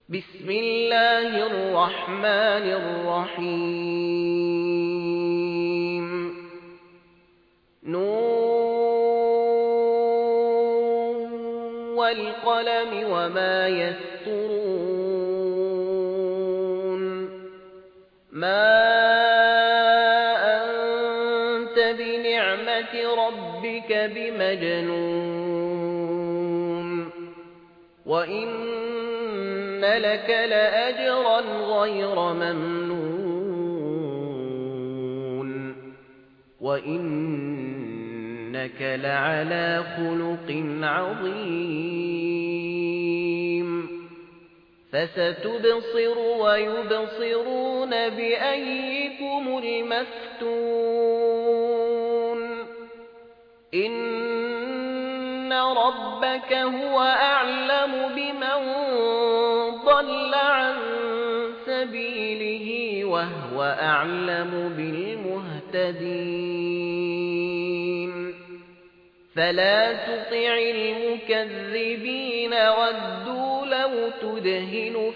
بسم الله الرحمن الرحيم نون والقلم وما يسطرون ما أنت بنعمة ربك بمجنون وإن لك لأجرا غير ممنون وإنك لعلى خلق عظيم فستبصر ويبصرون بأيكم المفتون إن ربك هو أعلم بمن ضل عن سبيله وهو أعلم بالمهتدين فلا تطع المكذبين ودوا لو تدهن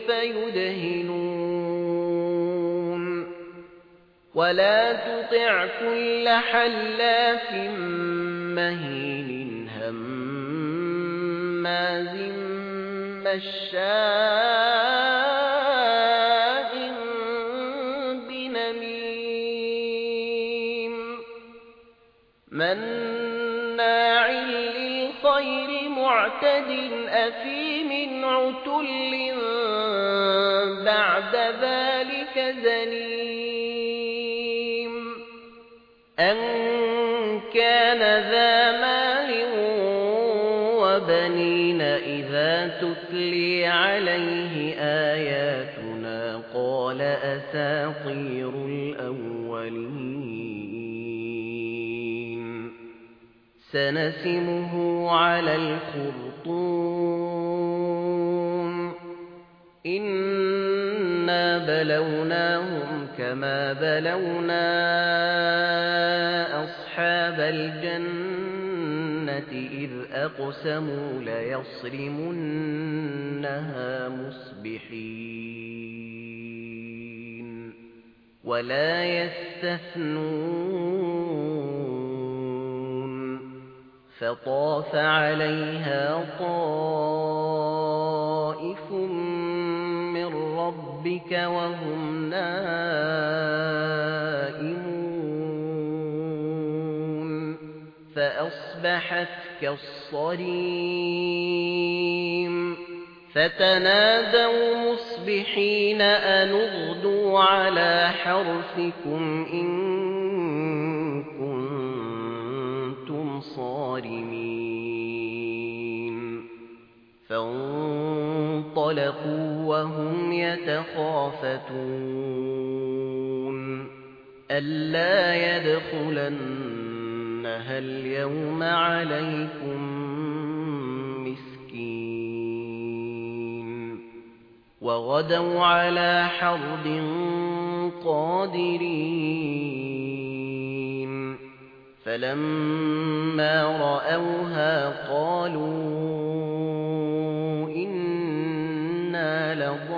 فيدهنون ولا تطع كل حلاف مهين هماز مشاء بنميم مناع للخير معتد أثيم عتل بعد ذلك زنيم أن كان ذا مال وبنين إذا تتلي عليه آياتنا قال أساطير الأولين سنسمه على الخرطوم إنا بلوناهم كما بلونا أصحاب الجنة إذ أقسموا ليصرمنها مصبحين ولا يستثنون فطاف عليها طائف من ربك وهم نائمون فأصبحت كالصريم فتنادوا مصبحين أن اغدوا على حرثكم إن كنتم صارمين فانطلقوا وهم يتخافتون ألا يدخلنها اليوم عليكم مسكين وغدوا على حرد قادرين فلما رأوها قالوا إنا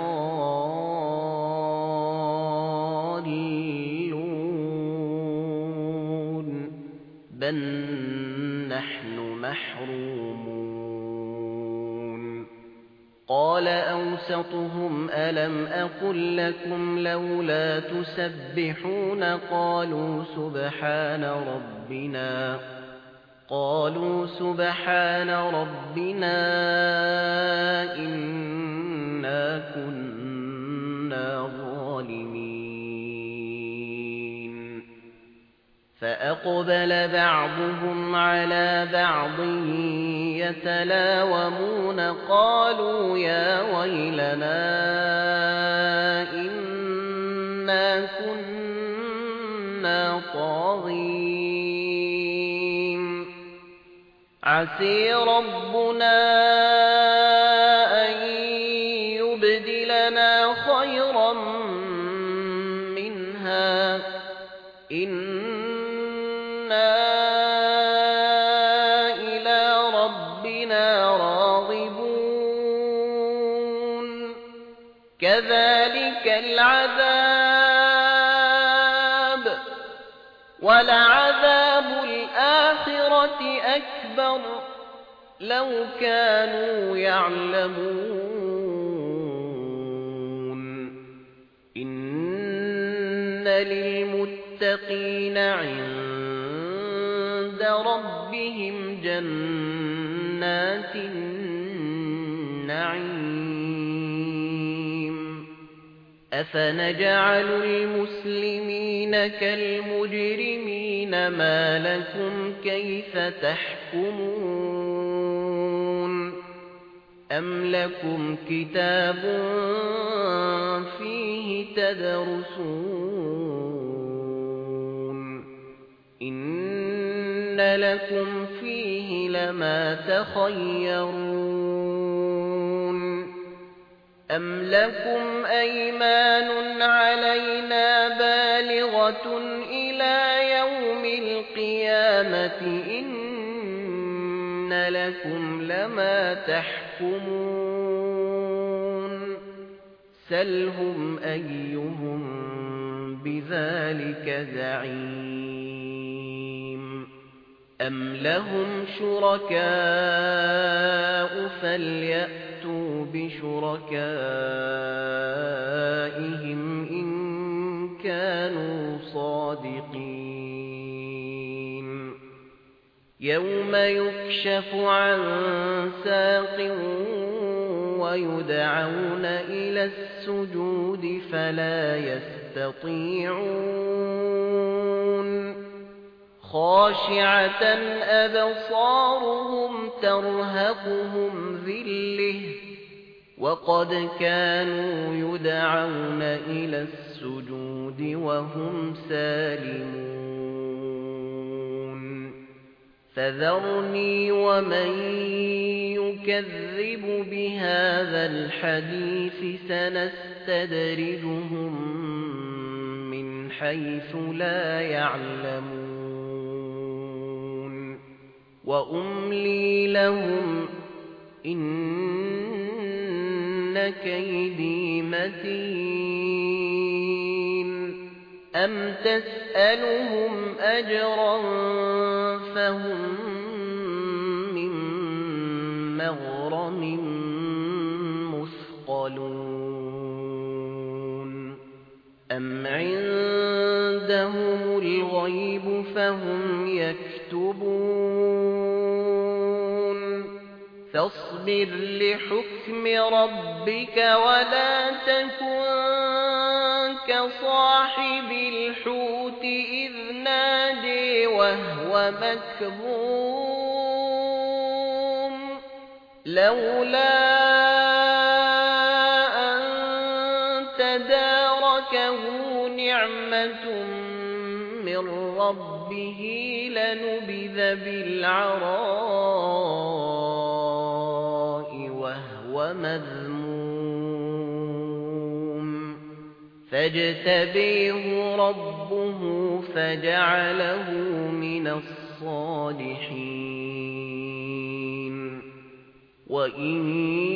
لضالون بل نحن محرومون قال أوسطهم ألم أقل لكم لولا تسبحون قالوا سبحان ربنا إنا كنا ظالمين فأقبل بعضهم على بعض يتلاومون قالوا يا ويلنا إنا كنا طاغين عسى ربنا أن يبدلنا خيرا منها إنا إلى ربنا راغبون كذلك العذاب ولعذاب الآخرة أكبر لو كانوا يعلمون إن للمتقين عند ربهم جنات النعيم أفنجعل المسلمين كالمجرمين ما لكم كيف تحكمون أم لكم كتاب فيه تدرسون إن لكم فيه لما تخيرون أم لكم أيمان علينا بالغة إلى يوم القيامة إن لكم لما تحكمون سلهم أيهم بذلك زعيم أم لهم شركاء فليأتوا بشركائهم إن كانوا صادقين يوم يكشف عن ساق ويدعون إلى السجود فلا يستطيعون خاشعة أبصارهم ترهقهم ذلة وقد كانوا يدعون إلى السجود وهم سالمون فذرني ومن يكذب بهذا الحديث سنستدرجهم من حيث لا يعلمون وأملي لهم إن كيدي متين أم تسألهم أجرا فهم من مغرم مثقلون أم عندهم الغيب فهم يكتبون فاصبر لحكم ربك ولا تكن كصاحب الحوت إذ نادي وهو مكظوم لولا أن تداركه نعمة من ربه لنبذ بالعراء وهو مذموم فاجتبيه ربه فجعله من الصالحين وإن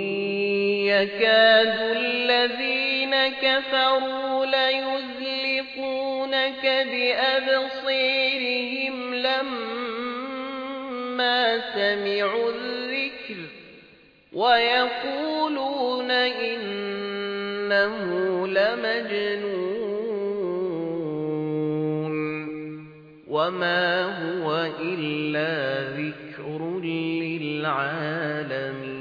يكاد الذين كفروا ليزلقونك بأبصيرهم لما سمعوا الذكر ويقولون إنه لمجنون وما هو إلا ذكر للعالمين